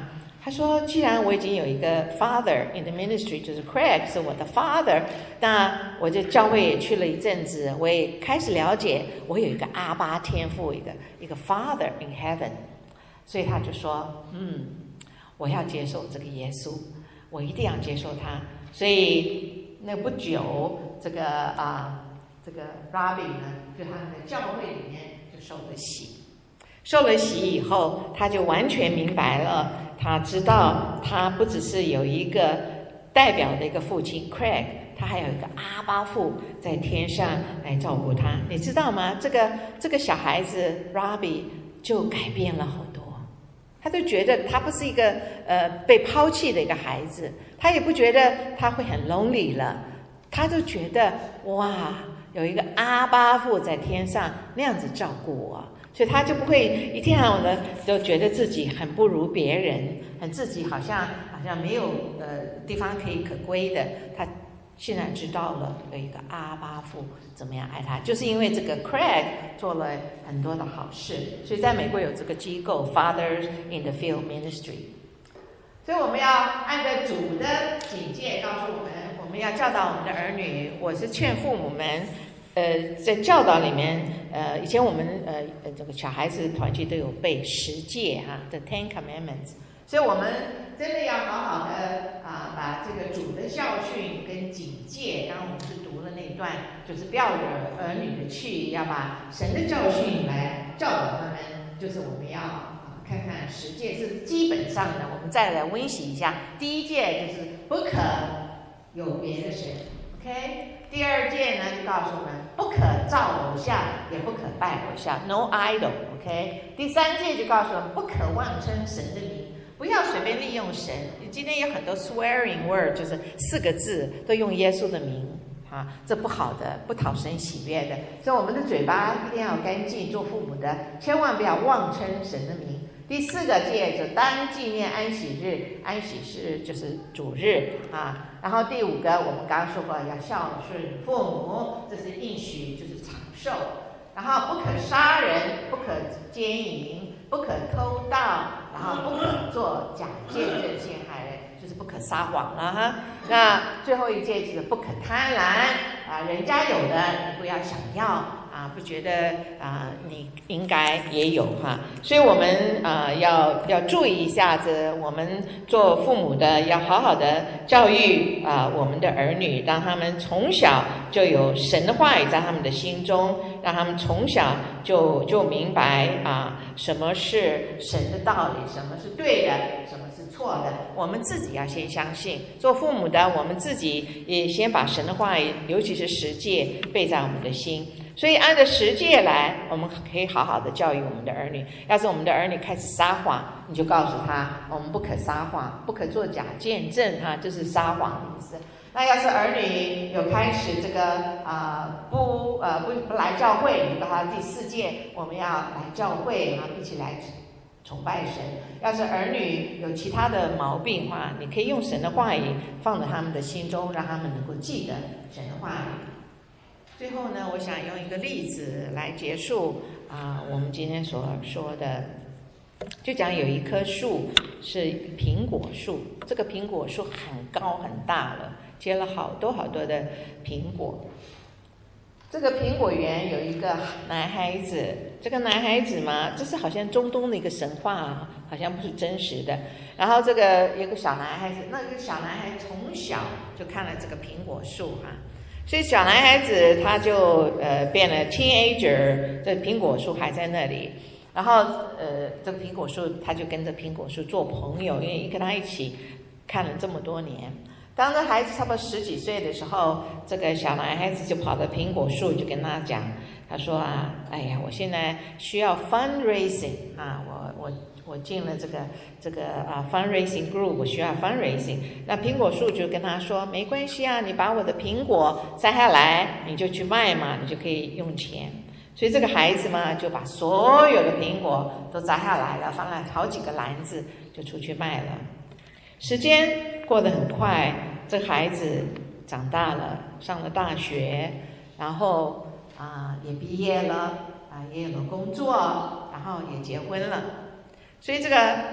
他说既然我已经有一个 father in the ministry， 就是 Craig 是我的 father， 那我就教会也去了一阵子，我也开始了解我有一个阿爸天父，一个一个 father in heaven， 所以他就说嗯，我要接受这个耶稣，我一定要接受他。所以那不久这个啊这个 Robbie 呢，就他们的教会里面就受了洗，受了洗以后，他就完全明白了，他知道他不只是有一个代表的一个父亲 Craig， 他还有一个阿爸父在天上来照顾他。你知道吗？这个这个小孩子 Robbie 就改变了好多，他就觉得他不是一个呃被抛弃的一个孩子，他也不觉得他会很 lonely 了，他就觉得哇，有一个阿爸父在天上那样子照顾我，所以他就不会一天到晚的都觉得自己很不如别人，很自己好像好像没有呃地方可以可归的。他现在知道了有一个阿爸父怎么样爱他，就是因为这个 Craig 做了很多的好事，所以在美国有这个机构 Fathers in the Field Ministry。所以我们要按照主的警戒告诉我们，我们要教导我们的儿女。我是劝父母们呃，在教导里面，呃，以前我们呃呃这个小孩子团契都有背十诫哈，的 Ten Commandments， 所以我们真的要好好的啊，把这个主的教训跟警戒，刚刚我们是读了那段，就是不要惹儿女的气，要把神的教训来教导他们，就是我们要啊看看十诫是基本上的，我们再来温习一下。第一诫就是不可有别的神 ，OK。第二诫呢，就告诉我们不可造偶像，也不可拜偶像 ，no idol，OK。第三诫就告诉我们不可妄称神的名，不要随便利用神。今天有很多 swearing word， 就是四个字都用耶稣的名啊，这不好的，不讨神喜悦的。所以我们的嘴巴一定要干净，做父母的千万不要妄称神的名。第四个诫就当纪念安息日，安息日就是主日啊。然后第五个我们刚刚说过要孝顺父母，这是应许，就是长寿。然后不可杀人，不可奸淫，不可偷盗，然后不可做假见证陷害人，就是不可撒谎了哈。那最后一诫就是不可贪婪啊，人家有的你不要想要啊，不觉得啊你应该也有哈。所以我们啊要要注意一下子，我们做父母的要好好的教育啊我们的儿女，让他们从小就有神的话语在他们的心中，让他们从小就就明白啊什么是神的道理，什么是对的，什么是错的。我们自己要先相信，做父母的我们自己也先把神的话语，尤其是十诫背在我们的心。所以按照十诫来，我们可以好好的教育我们的儿女。要是我们的儿女开始撒谎，你就告诉他，我们不可撒谎，不可作假见证哈，就是撒谎的意思。那要是儿女有开始这个啊、呃、不呃不不来教会，你就告诉他第四诫，我们要来教会啊，一起来崇拜神。要是儿女有其他的毛病的话，你可以用神的话语放在他们的心中，让他们能够记得神的话语。最后呢，我想用一个例子来结束啊、呃，我们今天所说的，就讲有一棵树是苹果树，这个苹果树很高很大了，结了好多好多的苹果。这个苹果园有一个男孩子，这个男孩子嘛，这是好像中东的一个神话，好像不是真实的。然后这个有个小男孩子，那个小男孩从小就看了这个苹果树哈。所以小男孩子他就呃变了 teenager， 这苹果树还在那里，然后呃这个苹果树他就跟着苹果树做朋友，因为跟他一起看了这么多年。当这孩子差不多十几岁的时候，这个小男孩子就跑到苹果树就跟他讲，他说啊，哎呀，我现在需要 fundraising 啊，我我我进了这个这个啊 fundraising group， 我需要 fundraising。那苹果树就跟他说，没关系啊，你把我的苹果摘下来，你就去卖嘛，你就可以用钱。所以这个孩子嘛，就把所有的苹果都摘下来了，放了好几个篮子，就出去卖了。时间过得很快，这孩子长大了，上了大学，然后啊也毕业了，啊也有了工作，然后也结婚了。所以这个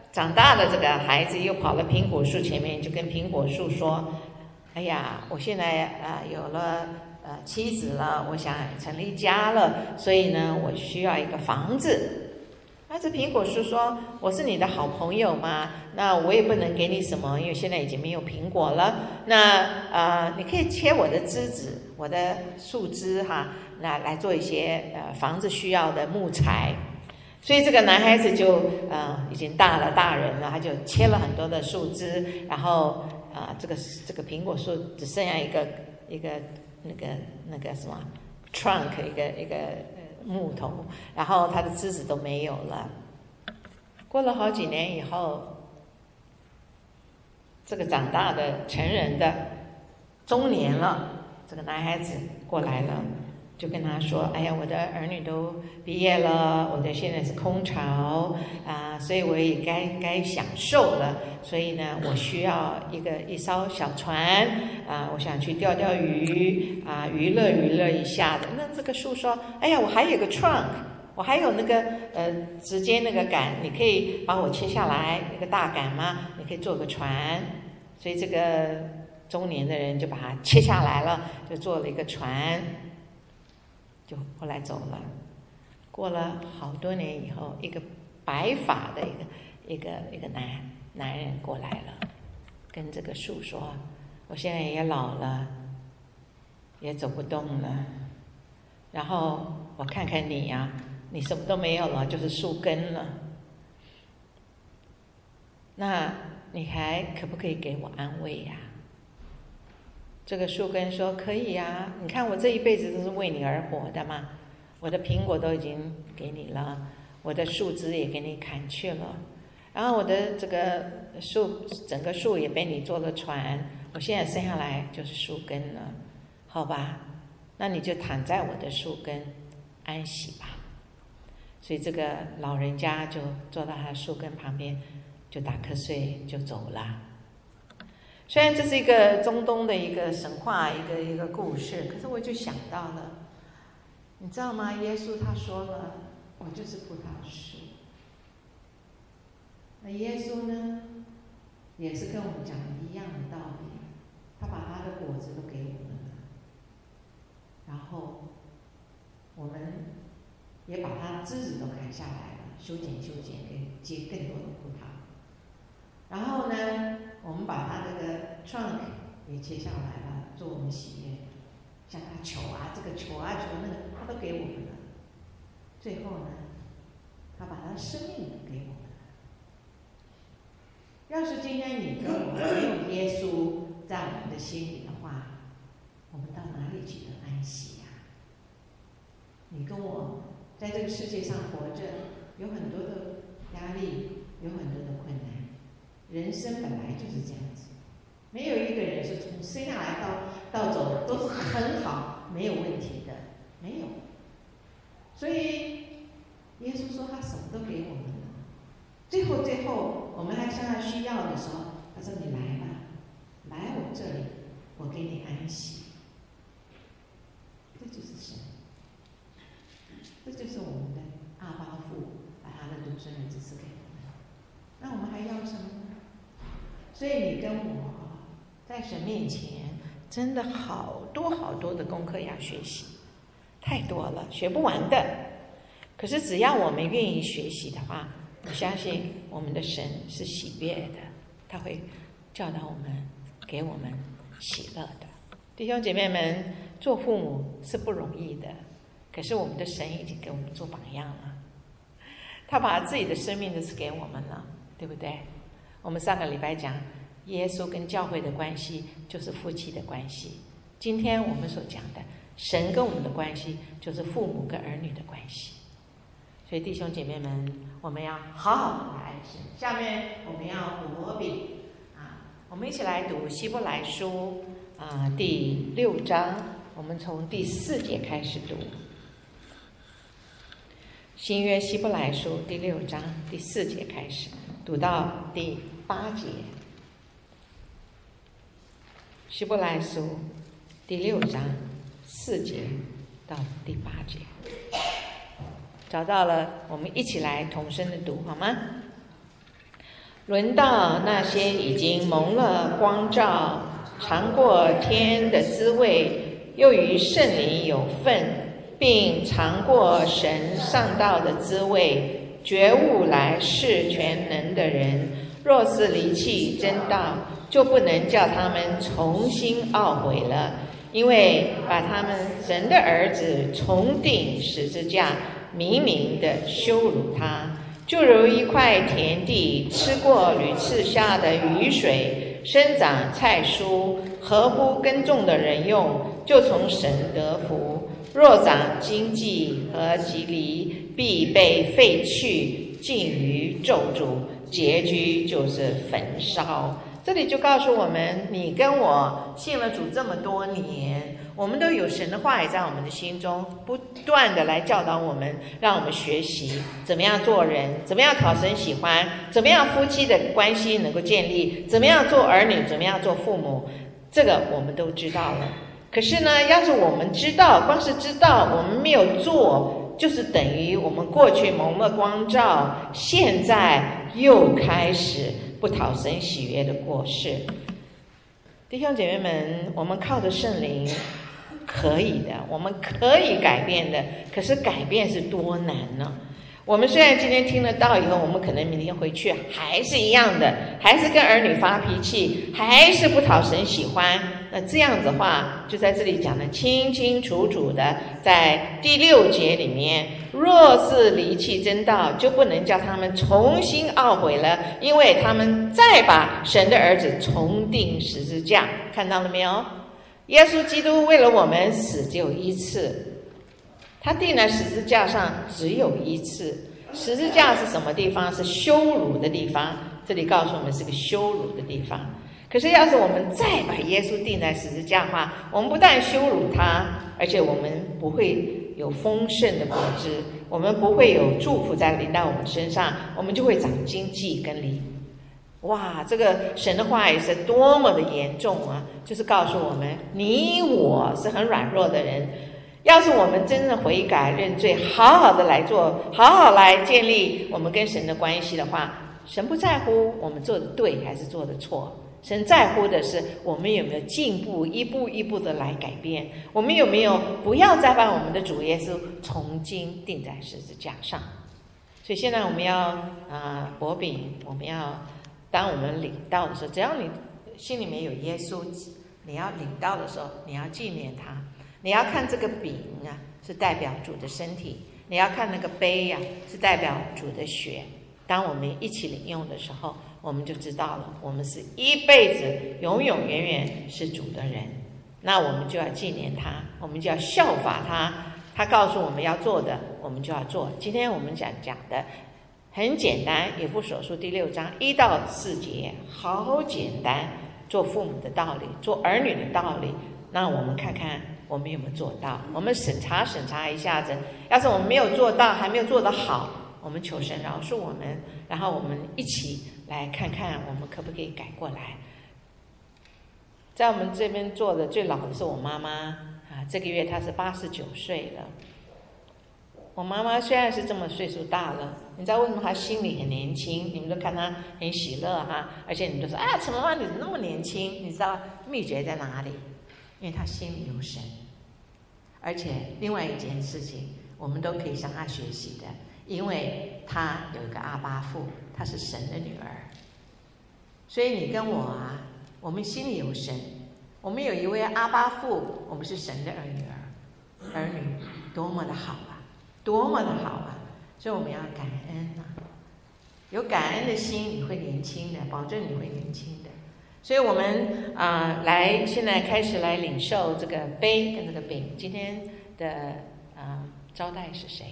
长大的这个孩子又跑到苹果树前面，就跟苹果树说：“哎呀，我现在啊、呃、有了呃妻子了，我想成立家了，所以呢，我需要一个房子。”那这苹果树说：“我是你的好朋友嘛，那我也不能给你什么，因为现在已经没有苹果了。那呃，你可以切我的枝子，我的树枝哈，那来做一些呃房子需要的木材。”所以这个男孩子就呃已经大了大人了，他就切了很多的树枝，然后啊、呃、这个这个苹果树只剩下一个一个那个那个什么 trunk 一个一个。木头，然后它的枝子都没有了。过了好几年以后，这个长大的成人的中年了，这个男孩子过来了，就跟他说：“哎呀，我的儿女都毕业了，我的现在是空巢啊，所以我也该该享受了。所以呢，我需要一个一艘小船啊，我想去钓钓鱼啊，娱乐娱乐一下的。”那这个树说：“哎呀，我还有个 trunk， 我还有那个呃直接那个杆，你可以把我切下来那个大杆吗？你可以做个船。”所以这个中年的人就把它切下来了，就做了一个船。就后来走了。过了好多年以后，一个白发的一个一个一个男男人过来了，跟这个树说：“我现在也老了，也走不动了。然后我看看你呀、啊，你什么都没有了，就是树根了。那你还可不可以给我安慰呀、啊？”这个树根说：“可以呀，你看我这一辈子都是为你而活的嘛，我的苹果都已经给你了，我的树枝也给你砍去了，然后我的这个树整个树也被你做了船，我现在生下来就是树根了，好吧，那你就躺在我的树根安息吧。”所以这个老人家就坐到他的树根旁边，就打瞌睡就走了。虽然这是一个中东的一个神话，一个一个故事，可是我就想到了，你知道吗？耶稣他说了：“我就是葡萄树。”那耶稣呢，也是跟我们讲一样的道理，他把他的果子都给我们了，然后我们也把他枝子都砍下来了，修剪修剪，给结更多的葡萄。然后呢，我们把它这个 trunk 也切下来了，做我们喜悦，像它球啊，这个球啊球那个，它都给我们了。最后呢，他把他的生命给我们了。要是今天你跟我没有耶稣在我们的心里的话，我们到哪里去得安息呀、啊？你跟我在这个世界上活着，有很多的压力，有很多的困难。人生本来就是这样子，没有一个人是从生下来到到走都是很好，没有问题的，没有。所以耶稣说他什么都给我们了，最后最后我们还向他需要的时候，他说：“你来吧，来我这里，我给你安息。”这就是神，这就是我们的阿爸父把他的独生儿子赐给我们。那我们还要什么呢？所以你跟我在神面前真的好多好多的功课要学习，太多了，学不完的。可是只要我们愿意学习的话，我相信我们的神是喜悦的，他会教导我们，给我们喜乐的。弟兄姐妹们，做父母是不容易的，可是我们的神已经给我们做榜样了，他把自己的生命都是给我们了，对不对？我们上个礼拜讲耶稣跟教会的关系就是夫妻的关系，今天我们所讲的神跟我们的关系就是父母跟儿女的关系。所以弟兄姐妹们，我们要好好的来爱神。下面我们要读笔啊，我们一起来读希伯来书啊第六章，我们从第四节开始读。新约希伯来书第六章第四节开始读到第八节。希伯来书第六章四节到第八节，找到了，我们一起来同声的读好吗？ 轮到那些已经蒙了光照，尝过天的滋味，又与圣灵有份，并尝过神上道的滋味，觉悟来世全能的人，若是离弃真道，就不能叫他们重新懊悔了，因为把他们神的儿子重定十字架，明明的羞辱他，就如一块田地吃过屡次下的雨水，生长菜蔬，合乎耕种的人用，就从神得福；若长荆棘和棘藜，必被废去，尽于咒诅，结局就是焚烧。这里就告诉我们，你跟我信了主这么多年，我们都有神的话语在我们的心中，不断的来教导我们，让我们学习怎么样做人，怎么样讨神喜欢，怎么样夫妻的关系能够建立，怎么样做儿女，怎么样做父母，这个我们都知道了。可是呢，要是我们知道，光是知道我们没有做，就是等于我们过去蒙了光照，现在又开始不讨神喜悦的过世。弟兄姐妹们，我们靠着圣灵可以的，我们可以改变的，可是改变是多难呢？我们虽然今天听了道以后，我们可能明天回去还是一样的，还是跟儿女发脾气，还是不讨神喜欢。那这样子的话，就在这里讲得清清楚楚的，在第六节里面，若是离弃真道，就不能叫他们重新懊悔了，因为他们再把神的儿子重定十字架。看到了没有？耶稣基督为了我们死只有一次，他钉在十字架上只有一次。十字架是什么地方？是羞辱的地方。这里告诉我们是个羞辱的地方。可是要是我们再把耶稣钉在十字架的话，我们不但羞辱他，而且我们不会有丰盛的果子，我们不会有祝福在临到我们身上，我们就会长荆棘跟藜。哇，这个神的话语是多么的严重啊！就是告诉我们，你我是很软弱的人，要是我们真正悔改认罪，好好的来做，好好来建立我们跟神的关系的话，神不在乎我们做的对还是做的错，神在乎的是我们有没有进步，一步一步的来改变，我们有没有不要再把我们的主耶稣重新钉在十字架上。所以现在我们要啊薄饼，我们要当我们领到的时候，只要你心里面有耶稣，你要领到的时候，你要纪念他，你要看这个饼啊是代表主的身体，你要看那个杯啊是代表主的血。当我们一起领用的时候，我们就知道了，我们是一辈子永永远远是主的人。那我们就要纪念他，我们就要效法他，他告诉我们要做的，我们就要做。今天我们讲讲的很简单，以弗所书第六章一到四节，好简单，做父母的道理，做儿女的道理。那我们看看我们有没有做到，我们审查审查一下子，要是我们没有做到，还没有做得好，我们求神饶恕我们，然后我们一起来看看我们可不可以改过来。在我们这边做的最老的是我妈妈啊，这个月她是八十九岁了。我妈妈虽然是这么岁数大了，你知道为什么她心里很年轻？你们都看她很喜乐哈，而且你们都说啊，陈妈妈你怎么那么年轻？你知道秘诀在哪里？因为她心里有神。而且另外一件事情，我们都可以向她学习的，因为她有一个阿爸父，她是神的女儿。所以你跟我啊，我们心里有神，我们有一位阿爸父，我们是神的儿女儿，儿女多么的好啊，多么的好啊！所以我们要感恩啊，有感恩的心，你会年轻的，保证你会年轻的。所以我们啊、呃，来现在开始来领受这个杯跟这个饼。今天的啊、呃、招待是谁？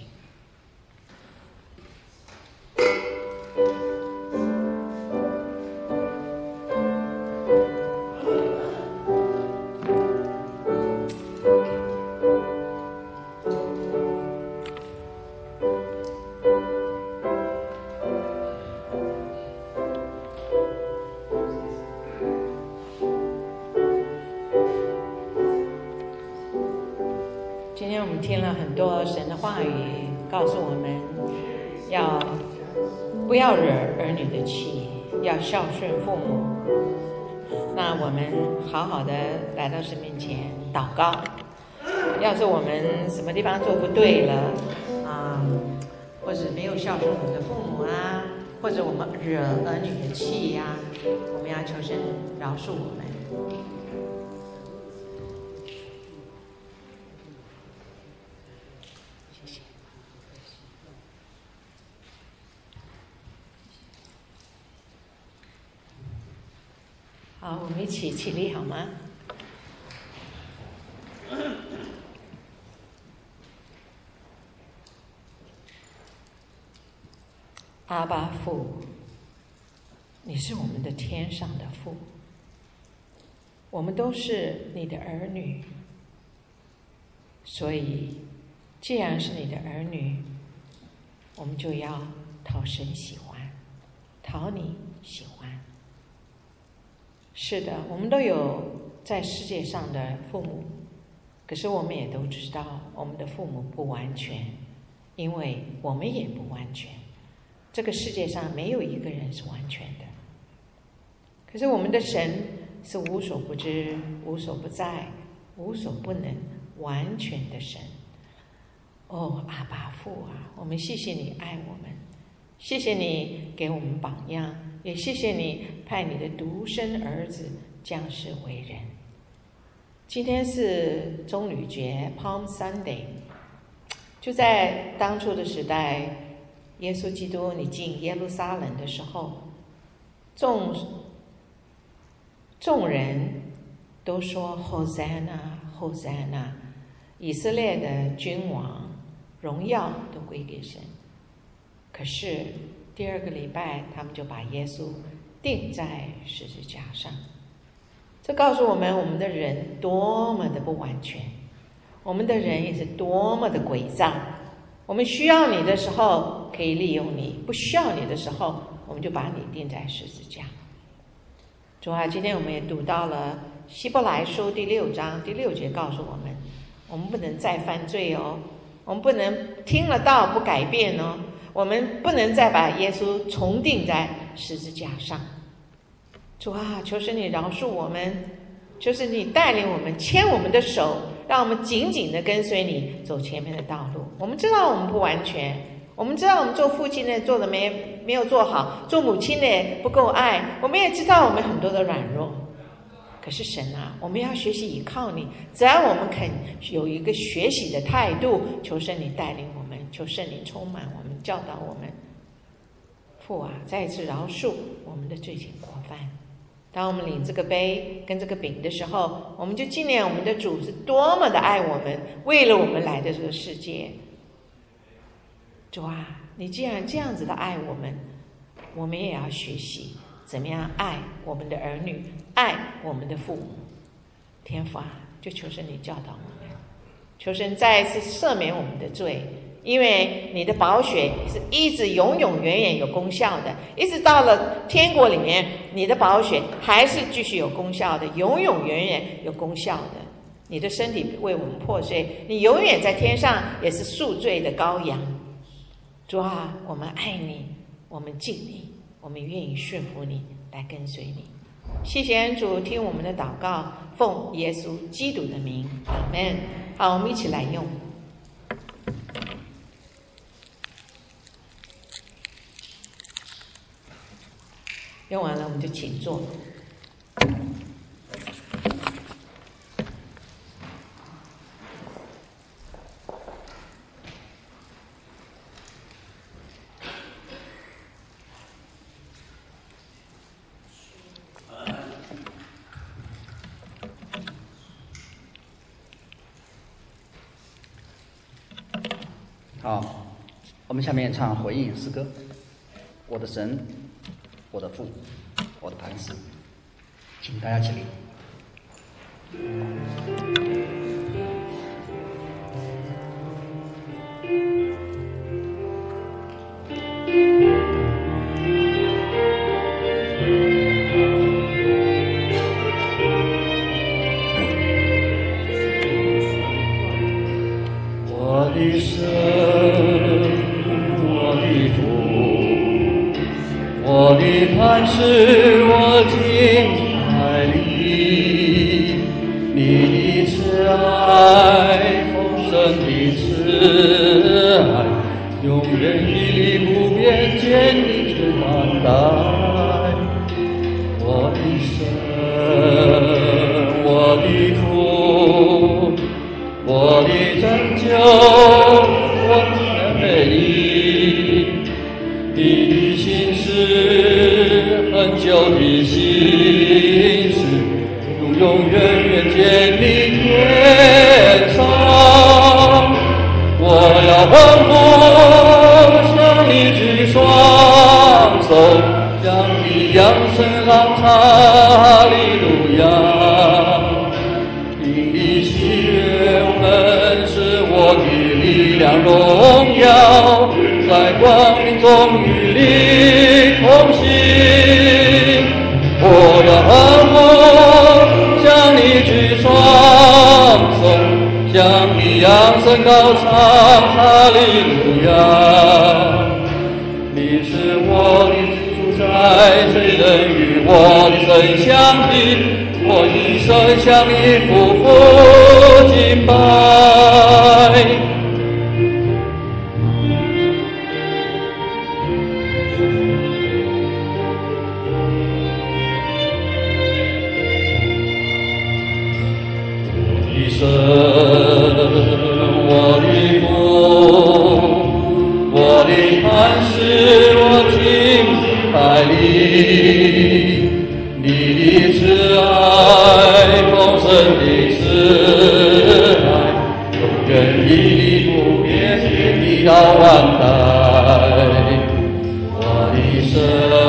今天我们听了很多神的话语，告诉我们要不要惹儿女的气， 要孝顺父母。那我们好好的来到神面前祷告。要是我们什么地方做不对了啊，或者没有孝顺我们的父母啊，或者我们惹儿女的气呀、啊，我们要求神饶恕我们。谢谢。好，我们一起起立好吗？阿爸父，你是我们的天上的父，我们都是你的儿女，所以既然是你的儿女，我们就要讨神喜欢，讨你喜欢。是的，我们都有在世界上的父母，可是我们也都知道我们的父母不完全，因为我们也不完全。这个世界上没有一个人是完全的，可是我们的神是无所不知、无所不在、无所不能、完全的神。哦，阿爸父啊，我们谢谢你爱我们，谢谢你给我们榜样，也谢谢你派你的独生儿子降世为人。今天是棕榈节 Palm Sunday， 就在当初的时代，耶稣基督你进耶路撒冷的时候，众众人都说 Hosanna Hosanna， 以色列的君王荣耀都归给神。可是第二个礼拜他们就把耶稣钉在十字架上。这告诉我们，我们的人多么的不完全，我们的人也是多么的诡诈。我们需要你的时候可以利用你，不需要你的时候我们就把你钉在十字架。主啊，今天我们也读到了希伯来书第六章第六节，告诉我们我们不能再犯罪哦，我们不能听了道不改变哦，我们不能再把耶稣重钉在十字架上。主啊，求神你饶恕我们，求神你带领我们，牵我们的手，让我们紧紧地跟随你走前面的道路。我们知道我们不完全，我们知道我们做父亲的做的没没有做好，做母亲的不够爱，我们也知道我们很多的软弱。可是神啊，我们要学习依靠你，只要我们肯有一个学习的态度，求神你带领我们，求圣灵充满我们，教导我们。父啊，再一次饶恕我们的罪愆过犯。当我们领这个杯跟这个饼的时候，我们就纪念我们的主是多么的爱我们，为了我们来的这个世界。主啊，你既然这样子的爱我们，我们也要学习怎么样爱我们的儿女，爱我们的父母。天父啊，就求神你教导我们，求神再一次赦免我们的罪，因为你的宝血是一直永永远远有功效的，一直到了天国里面，你的宝血还是继续有功效的，永永远远有功效的。你的身体为我们破碎，你永远在天上也是赎罪的羔羊。主啊，我们爱你，我们敬你，我们愿意顺服你，来跟随你。谢谢恩主，听我们的祷告，奉耶稣基督的名，阿们。好，我们一起来用。用完了我们就请坐。 好，我们下面唱回应诗歌，我的神，我的父，我的磐石，请大家起立。 我的神，我的主，我的磐使我敬拜你，你的慈爱，丰盛的慈爱，永远的不变，坚定之担待。我的神，我的父，我的拯救，我的美丽，你的心事，很久的心事，永永远远建立天上。我要欢呼，向你举双手，向你扬声朗唱哈利路亚。你的喜悦本是我的力量荣耀，在光明中与你同行。我要欢呼，向你举双手，向你扬声高唱哈利路亚。你是我的主宰，谁能与我的神相比？我一生向你匍匐敬拜。神，我的父，我的磐石，我敬拜你，你的慈爱，丰盛的慈爱，永远屹立不变，天地到万代。我的神，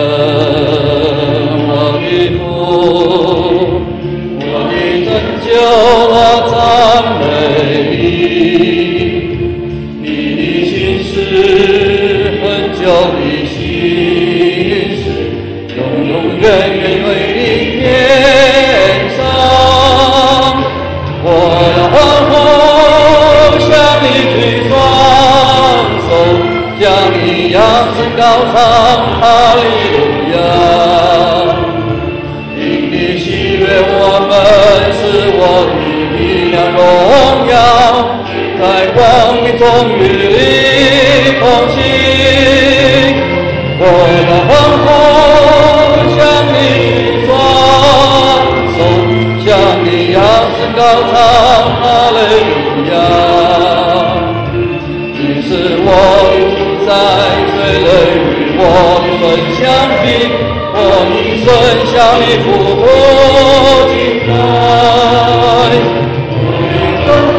我的父，我的拯救，我赞美你，你的心事，很久的心事，永永远远为你天上。我要欢呼，向你举双手，向你扬声高唱哈利路亚。你的喜悦，我们是我的力量荣耀，在光明中与你同行。我要欢呼，向你举双手，向你扬声高唱哈利路亚。你是我的主宰，谁能与我的神相比？我一生向你匍匐敬拜。我的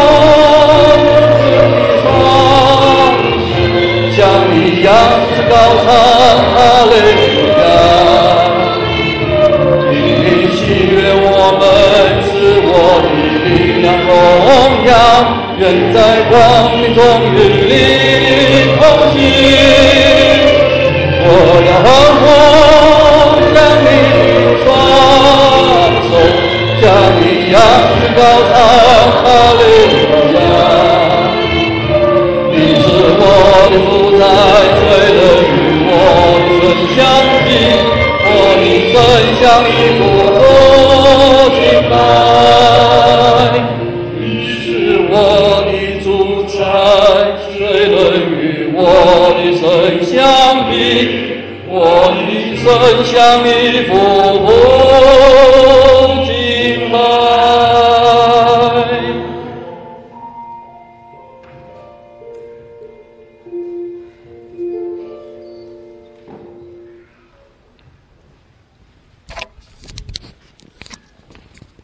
双手，向你扬声高唱哈利路亚。你的喜悦，我们是我的力量荣耀，愿在光明中与你同行。我要欢呼，向你举双手，向你扬声高唱哈利路亚。你是我的主宰，谁能与我的神相比？我一生向你匍匐敬拜。你是我的主宰，谁能与我的神相比？我一生向你匍匐